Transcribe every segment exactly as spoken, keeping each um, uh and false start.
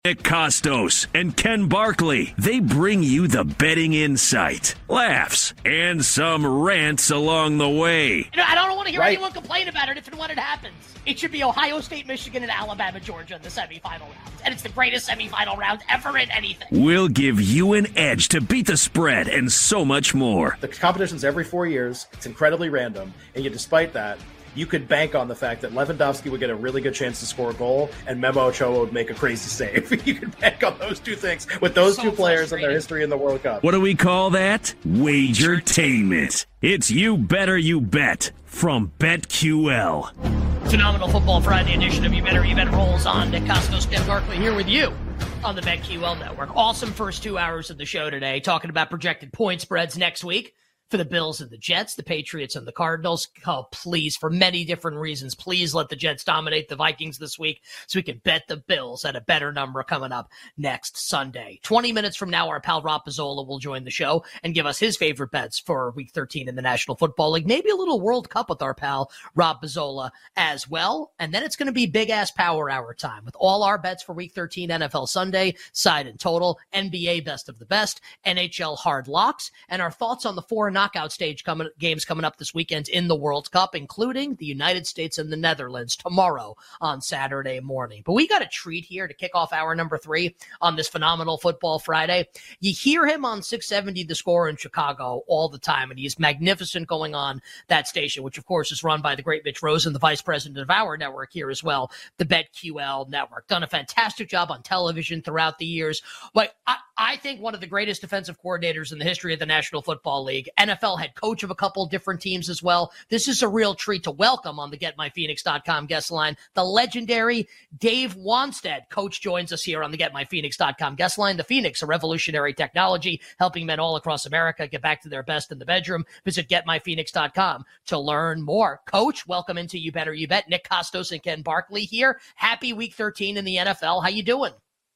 Nick Costos and Ken Barkley. They bring you the betting insight, laughs, and some rants along the way. You know, I don't want to hear right. anyone complain about it if and when it happens. It should be Ohio State, Michigan, and Alabama, Georgia in the semifinal round. And it's the greatest semifinal round ever in anything. We'll give you an edge to beat the spread and so much more. The competition's every four years. It's incredibly random. And yet, despite that, you could bank on the fact that Lewandowski would get a really good chance to score a goal and Memo Ochoa would make a crazy save. You could bank on those two things with those so two players and their history in the World Cup. What do we call that? Wagertainment. It's You Better You Bet from BetQL. Phenomenal Football Friday edition of You Better You Bet rolls on. Nick Costos, Ken Barkley here with you on the BetQL Network. Awesome first two hours of the show today, talking about projected point spreads next week for the Bills and the Jets, the Patriots and the Cardinals. Oh, please, for many different reasons, please let the Jets dominate the Vikings this week so we can bet the Bills at a better number coming up next Sunday. twenty minutes from now, our pal Rob Pizzola will join the show and give us his favorite bets for Week thirteen in the National Football League. Maybe a little World Cup with our pal Rob Pizzola as well. And then it's going to be big-ass power hour time with all our bets for Week thirteen N F L Sunday, side and total, N B A best of the best, N H L hard locks, and our thoughts on the four knockout stage coming, games coming up this weekend in the World Cup, including the United States and the Netherlands tomorrow on Saturday morning. But we got a treat here to kick off hour number three on this phenomenal Football Friday. You hear him on six seventy The Score in Chicago all the time, and he's magnificent going on that station, which of course is run by the great Mitch Rosen, the vice president of our network here as well, the BetQL network. Done a fantastic job on television throughout the years. But I, I think one of the greatest defensive coordinators in the history of the National Football League, N F L head coach of a couple different teams as well. This is a real treat to welcome on the Get My Phoenix dot com guest line. The legendary Dave Wanstead. Coach joins us here on the Get My Phoenix dot com guest line. The Phoenix, a revolutionary technology helping men all across America get back to their best in the bedroom. Visit Get My Phoenix dot com to learn more. Coach, welcome into You Better You Bet. Nick Costos and Ken Barkley here. Happy Week thirteen in the N F L. How you doing?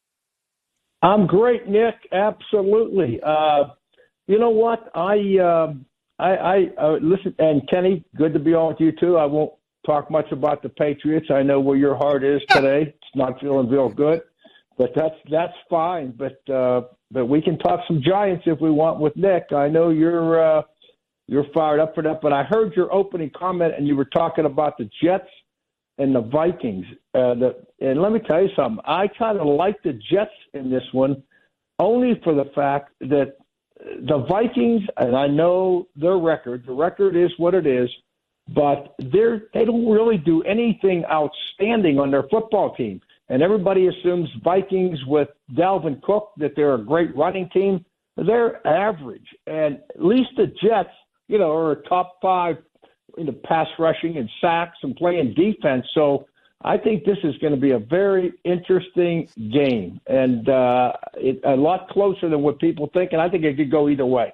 I'm great, Nick. Absolutely. Uh, you know what? I, uh, I, I uh, listen, and Kenny, good to be on with you too. I won't talk much about the Patriots. I know where your heart is today. It's not feeling real good, but that's that's fine. But uh, but we can talk some Giants if we want with Nick. I know you're uh, you're fired up for that. But I heard your opening comment, and you were talking about the Jets and the Vikings. Uh, the, and let me tell you something. I kind of like the Jets in this one, only for the fact that the Vikings, and I know their record, the record is what it is, but they're, they don't really do anything outstanding on their football team. And everybody assumes Vikings with Dalvin Cook, that they're a great running team. They're average. And at least the Jets, you know, are a top five in the pass rushing and sacks and playing defense. So I think this is going to be a very interesting game, and uh, it, a lot closer than what people think, and I think it could go either way.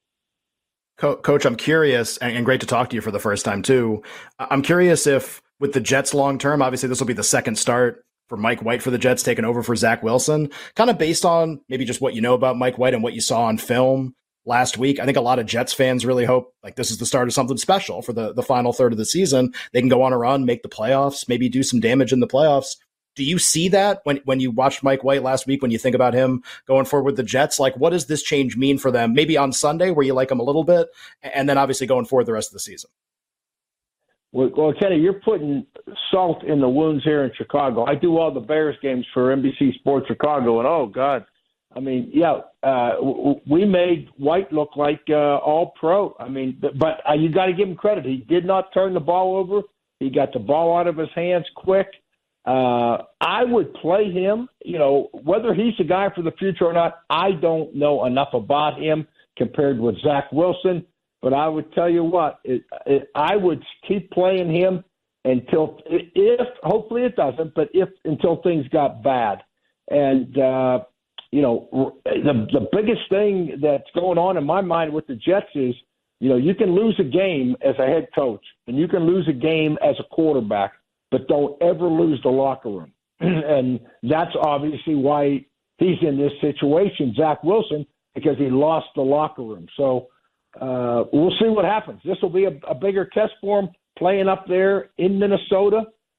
Co- Coach, I'm curious, and, and great to talk to you for the first time, too. I'm curious if, with the Jets long-term, obviously this will be the second start for Mike White for the Jets, taking over for Zach Wilson, kind of based on maybe just what you know about Mike White and what you saw on film last week. I think a lot of Jets fans really hope like this is the start of something special for the, the final third of the season. They can go on a run, make the playoffs, maybe do some damage in the playoffs. Do you see that when, when you watched Mike White last week, when you think about him going forward with the Jets? Like, what does this change mean for them? Maybe on Sunday where you like him a little bit, and then obviously going forward the rest of the season. Well, well, Kenny, you're putting salt in the wounds here in Chicago. I do all the Bears games for N B C Sports Chicago, and oh, God, I mean, yeah, uh, w- we made White look like uh, all pro. I mean, but, but uh, you got to give him credit. He did not turn the ball over. He got the ball out of his hands quick. Uh, I would play him. You know, whether he's the guy for the future or not, I don't know enough about him compared with Zach Wilson. But I would tell you what, it, it, I would keep playing him until, if, hopefully it doesn't, but if until things got bad. And, uh, you know, the the biggest thing that's going on in my mind with the Jets is, you know, you can lose a game as a head coach and you can lose a game as a quarterback, but don't ever lose the locker room. And that's obviously why he's in this situation, Zach Wilson, because he lost the locker room. So uh, we'll see what happens. This will be a, a bigger test for him playing up there in Minnesota.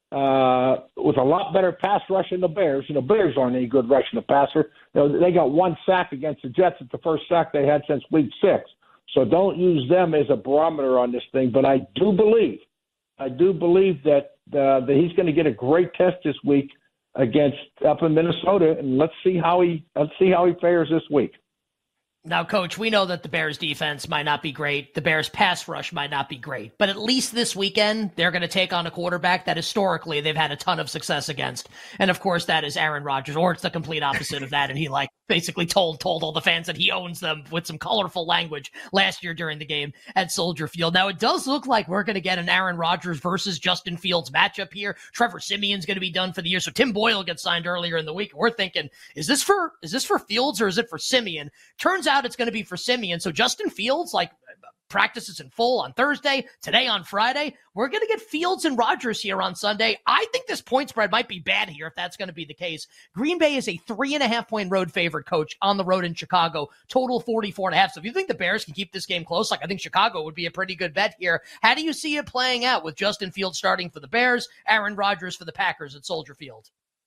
uh, with a lot better pass rush than the Bears. And the Bears aren't any good rushing the passer. You know, they got one sack against the Jets. It's the first sack they had since week six. So don't use them as a barometer on this thing. But I do believe, I do believe that uh, that he's going to get a great test this week against up in Minnesota, and let's see how he let's see how he fares this week. Now, Coach, we know that the Bears defense might not be great. The Bears pass rush might not be great. But at least this weekend, they're going to take on a quarterback that historically they've had a ton of success against. And, of course, that is Aaron Rodgers, or it's the complete opposite of that. And he, like, basically told told all the fans that he owns them with some colorful language last year during the game at Soldier Field. Now, it does look like we're going to get an Aaron Rodgers versus Justin Fields matchup here. Trevor Siemian's going to be done for the year. So Tim Boyle gets signed earlier in the week. We're thinking, is this for is this for Fields or is it for Siemian? Turns out it's going to be for Siemian. So Justin Fields, like, practices in full on Thursday, today on Friday. We're going to get Fields and Rodgers here on Sunday. I think this point spread might be bad here if that's going to be the case. Green Bay is a three and a half point road favorite, Coach, on the road in Chicago, total forty-four and a half. So if you think the Bears can keep this game close, like I think Chicago would be a pretty good bet here. How do you see it playing out with Justin Fields starting for the Bears, Aaron Rodgers for the Packers at Soldier Field?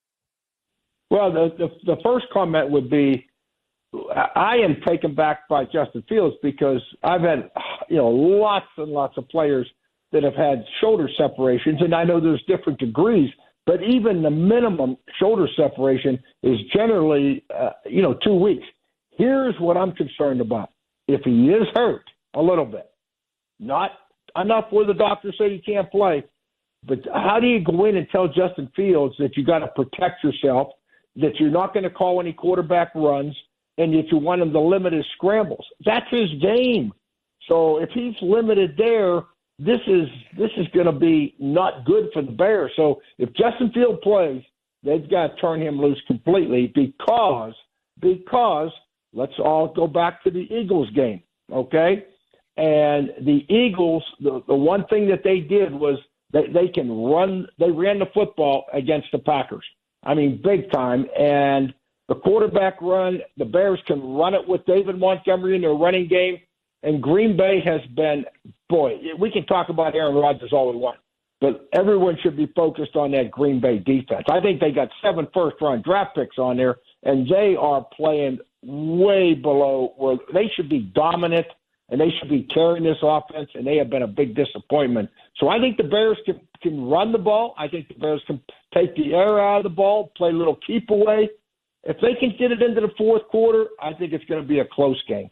Well, the, the, the first comment would be, I am taken back by Justin Fields because I've had, you know, lots and lots of players that have had shoulder separations, and I know there's different degrees, but even the minimum shoulder separation is generally, uh, you know, two weeks. Here's what I'm concerned about. If he is hurt a little bit, not enough where the doctors say he can't play, but how do you go in and tell Justin Fields that you got to protect yourself, that you're not going to call any quarterback runs, and if you want him to limit his scrambles? That's his game. So if he's limited there, this is this is going to be not good for the Bears. So if Justin Fields plays, they've got to turn him loose completely because, because let's all go back to the Eagles game, okay? And the Eagles, the, the one thing that they did was they, they can run, they ran the football against the Packers. I mean, big time. And the quarterback run, the Bears can run it with David Montgomery in their running game. And Green Bay has been, boy, we can talk about Aaron Rodgers all we want, but everyone should be focused on that Green Bay defense. I think they got seven first-round draft picks on there, and they are playing way below where they should be dominant, and they should be carrying this offense, and they have been a big disappointment. So I think the Bears can, can run the ball. I think the Bears can take the air out of the ball, play a little keep away. If they can get it into the fourth quarter, I think it's going to be a close game.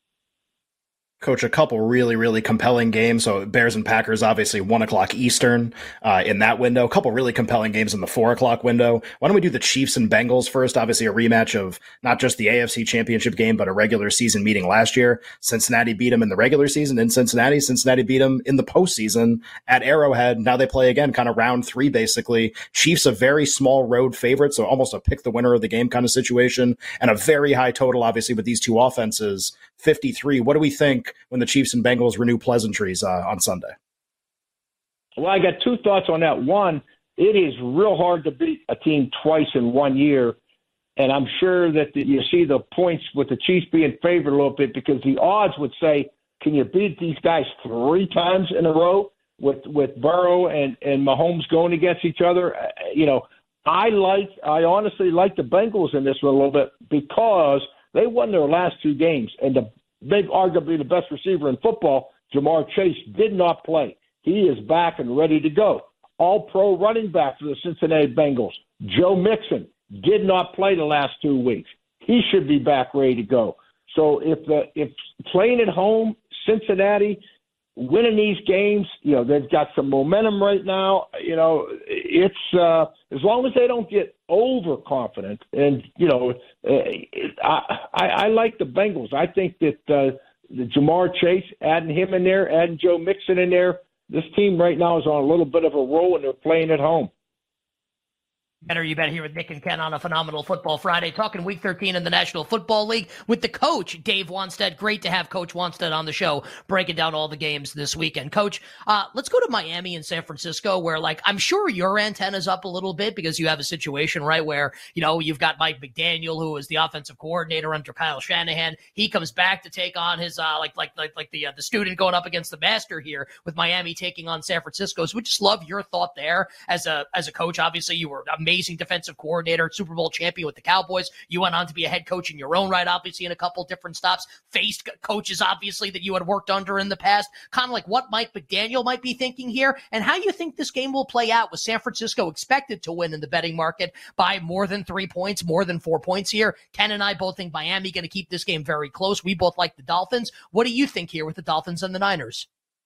Coach, a couple really, really compelling games. So Bears and Packers, obviously one o'clock Eastern uh, in that window. A couple really compelling games in the four o'clock window. Why don't we do the Chiefs and Bengals first? Obviously a rematch of not just the A F C Championship game, but a regular season meeting last year. Cincinnati beat them in the regular season in Cincinnati. Cincinnati beat them in the postseason at Arrowhead. Now they play again, kind of round three, basically. Chiefs a very small road favorite, so almost a pick the winner of the game kind of situation, and a very high total, obviously, with these two offenses, fifty-three. What do we think when the Chiefs and Bengals renew pleasantries uh, on Sunday? Well, I got two thoughts on that. One, it is real hard to beat a team twice in one year, and I'm sure that the, you see the points with the Chiefs being favored a little bit because the odds would say, can you beat these guys three times in a row with, with Burrow and, and Mahomes going against each other? Uh, you know, I like, I honestly like the Bengals in this one a little bit because they won their last two games, and the big, arguably the best receiver in football, Jamar Chase, did not play. He is back and ready to go. All-pro running back for the Cincinnati Bengals, Joe Mixon, did not play the last two weeks. He should be back ready to go. So if the if playing at home, Cincinnati, winning these games, you know, they've got some momentum right now. You know, it's uh, as long as they don't get overconfident, and you know, I, I, I like the Bengals. I think that uh, the Jamar Chase, adding him in there, adding Joe Mixon in there, this team right now is on a little bit of a roll, and they're playing at home. Better you bet here with Nick and Ken on a phenomenal Football Friday, talking Week thirteen in the National Football League with the coach, Dave Wannstedt. Great to have Coach Wannstedt on the show, breaking down all the games this weekend. Coach, uh, let's go to Miami and San Francisco, where, like, I'm sure your antenna's up a little bit because you have a situation, right, where, you know, you've got Mike McDaniel, who is the offensive coordinator under Kyle Shanahan. He comes back to take on his, uh, like, like, like, like the uh, the student going up against the master here with Miami taking on San Francisco. So we just love your thought there as a as a coach. Obviously, you were amazing. Amazing defensive coordinator, Super Bowl champion with the Cowboys. You went on to be a head coach in your own right, obviously, in a couple different stops. Faced coaches, obviously, that you had worked under in the past. Kind of like what Mike McDaniel might be thinking here, and how you think this game will play out with San Francisco expected to win in the betting market by more than three points, more than four points here. Ken and I both think Miami going to keep this game very close. We both like the Dolphins. What do you think here with the Dolphins and the Niners?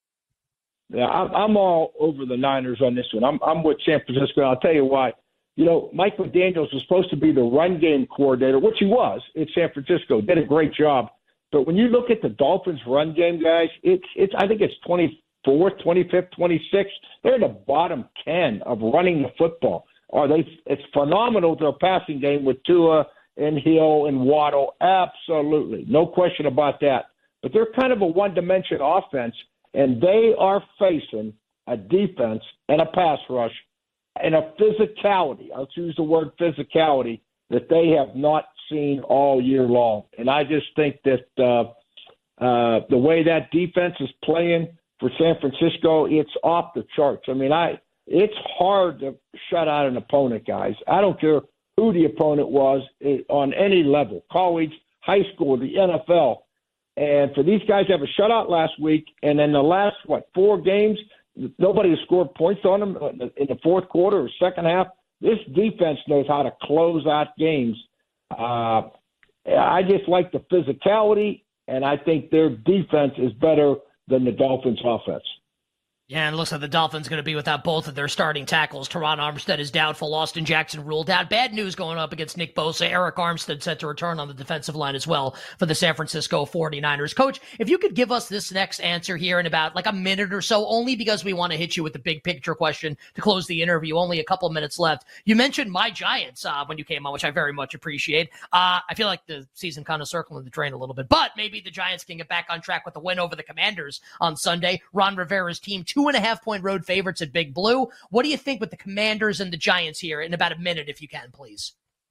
Yeah, I'm, I'm all over the Niners on this one. I'm, I'm with San Francisco, and I'll tell you why. You know, Mike McDaniels was supposed to be the run game coordinator, which he was at San Francisco. Did a great job. But when you look at the Dolphins' run game, guys, it's it's I think it's twenty-fourth, twenty-fifth, twenty-sixth. They're in the bottom ten of running the football. Are they? It's phenomenal, their passing game with Tua and Hill and Waddle. Absolutely. No question about that. But they're kind of a one-dimension offense, and they are facing a defense and a pass rush and a physicality, I'll choose the word physicality, that they have not seen all year long. And I just think that uh, uh, the way that defense is playing for San Francisco, it's off the charts. I mean, I it's hard to shut out an opponent, guys. I don't care who the opponent was on any level, college, high school, the N F L. And for these guys to have a shutout last week, and then the last, what, four games – nobody has scored points on them in the fourth quarter or second half. This defense knows how to close out games. Uh, I just like the physicality, and I think their defense is better than the Dolphins' offense. Yeah, and it looks like the Dolphins going to be without both of their starting tackles. Teron Armstead is doubtful. Austin Jackson ruled out. Bad news going up against Nick Bosa. Eric Armstead set to return on the defensive line as well for the San Francisco forty-niners. Coach, if you could give us this next answer here in about like a minute or so, only because we want to hit you with the big picture question to close the interview. Only a couple minutes left. You mentioned my Giants uh, when you came on, which I very much appreciate. Uh, I feel like the season kind of circling the drain a little bit, but maybe the Giants can get back on track with a win over the Commanders on Sunday. Ron Rivera's team, two and a half point road favorites at Big Blue. What do you think with the Commanders and the Giants here in about a minute, if you can, please?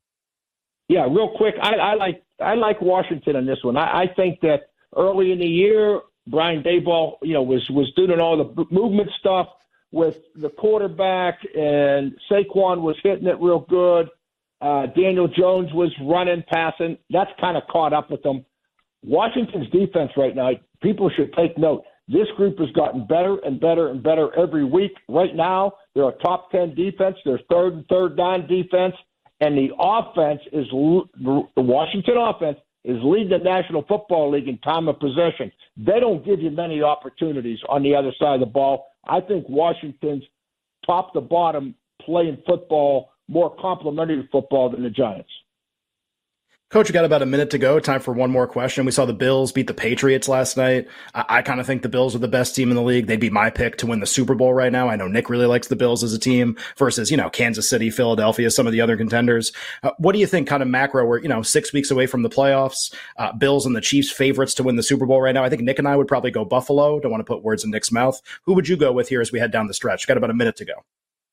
Yeah, real quick. I, I like I like Washington on this one. I, I think that early in the year, Brian Daboll, you know, was was doing all the movement stuff with the quarterback, and Saquon was hitting it real good. Uh, Daniel Jones was running, passing. That's kind of caught up with them. Washington's defense right now, people should take note. This group has gotten better and better and better every week. Right now, they're a top ten defense. They're third and third down defense. And the offense is, the Washington offense is leading the National Football League in time of possession. They don't give you many opportunities on the other side of the ball. I think Washington's top to bottom playing football, more complimentary football than the Giants. Coach, we got about a minute to go. Time for one more question. We saw the Bills beat the Patriots last night. I, I kind of think the Bills are the best team in the league. They'd be my pick to win the Super Bowl right now. I know Nick really likes the Bills as a team versus, you know, Kansas City, Philadelphia, some of the other contenders. Uh, what do you think kind of macro? We're, you know, six weeks away from the playoffs. Uh, Bills and the Chiefs favorites to win the Super Bowl right now. I think Nick and I would probably go Buffalo. Don't want to put words in Nick's mouth. Who would you go with here as we head down the stretch? Got about a minute to go.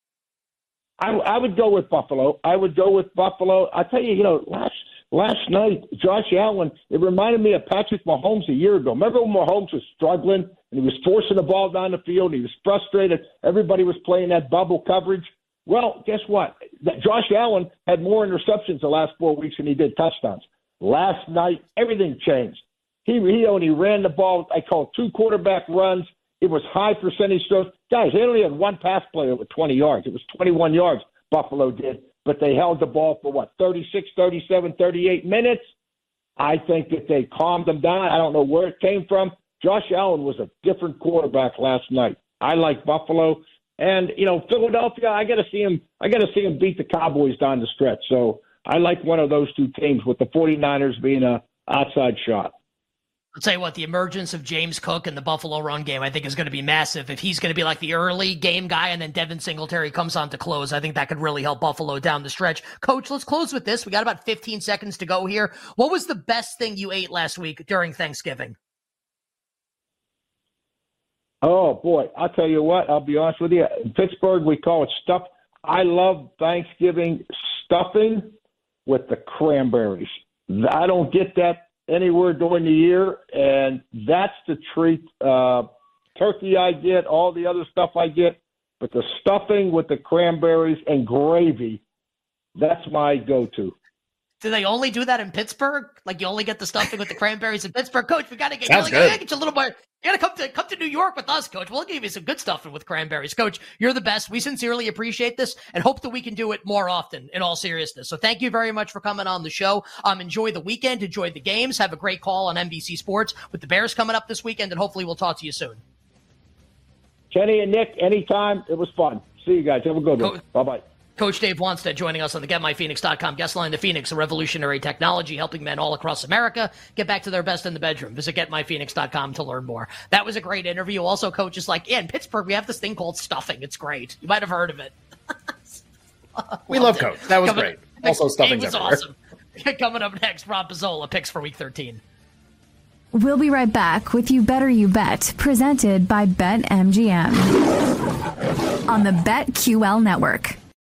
I, I would go with Buffalo. I would go with Buffalo. I tell you, you know, last Last night, Josh Allen, it reminded me of Patrick Mahomes a year ago. Remember when Mahomes was struggling and he was forcing the ball down the field and he was frustrated? Everybody was playing that bubble coverage. Well, guess what? Josh Allen had more interceptions the last four weeks than he did touchdowns. Last night, everything changed. He, he only ran the ball, I call it two quarterback runs. It was high percentage throws. Guys, they only had one pass play over twenty yards. It was twenty-one yards Buffalo did. But they held the ball for, what, thirty-six, thirty-seven, thirty-eight minutes? I think that they calmed them down. I don't know where it came from. Josh Allen was a different quarterback last night. I like Buffalo. And, you know, Philadelphia, I got to see him I got to see him beat the Cowboys down the stretch. So I like one of those two teams with the forty-niners being a outside shot. I'll tell you what, the emergence of James Cook in the Buffalo run game, I think, is going to be massive. If he's going to be like the early game guy and then Devin Singletary comes on to close, I think that could really help Buffalo down the stretch. Coach, let's close with this. We got about fifteen seconds to go here. What was the best thing you ate last week during Thanksgiving? Oh, boy. I'll tell you what. I'll be honest with you. In Pittsburgh, we call it stuff. I love Thanksgiving stuffing with the cranberries. I don't get that anywhere during the year, and that's the treat. Uh, turkey I get, all the other stuff I get, but the stuffing with the cranberries and gravy, that's my go-to. Do they only do that in Pittsburgh? Like you only get the stuffing with the cranberries in Pittsburgh? Coach, we got to get, Sounds you, gotta good. get you a little more. You got to come to come to New York with us, Coach. We'll give you some good stuffing with cranberries. Coach, you're the best. We sincerely appreciate this and hope that we can do it more often, in all seriousness. So thank you very much for coming on the show. Um, enjoy the weekend. Enjoy the games. Have a great call on N B C Sports with the Bears coming up this weekend, and hopefully we'll talk to you soon. Kenny and Nick, anytime. It was fun. See you guys. Have a good one. Co- Bye-bye. Coach Dave Wannstedt joining us on the Get My Phoenix dot com guest line. The Phoenix, a revolutionary technology helping men all across America get back to their best in the bedroom. Visit Get My Phoenix dot com to learn more. That was a great interview. Also, Coach is like, yeah, in Pittsburgh, we have this thing called stuffing. It's great. You might have heard of it. We love Coach. That was Coming, great. Also, stuffing's It was everywhere. awesome. Coming up next, Rob Pizzola picks for Week thirteen. We'll be right back with You Better You Bet, presented by BetMGM on the BetQL Network.